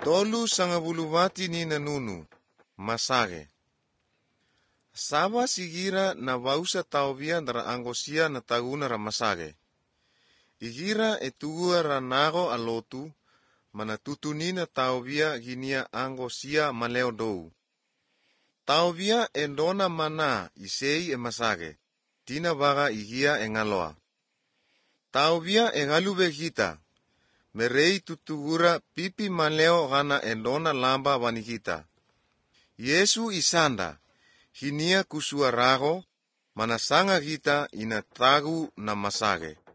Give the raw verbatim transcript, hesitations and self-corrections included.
Tolu sangabuluvati ni nanunu, masage. Saba sigira na vausa taovia dara angosia na taguna ra masage. Igira etugua ra nago alotu, mana tutunina taovia ginia angosia maleo dou. Taovia endona mana isei e masage, tina vaga igia engaloa. Taovia engalube kita, merei tutugura pipi maleo gana endona lamba vanikita. Yesu isanda, hinia kusua rago, mana sanga kita ina tagu na masage.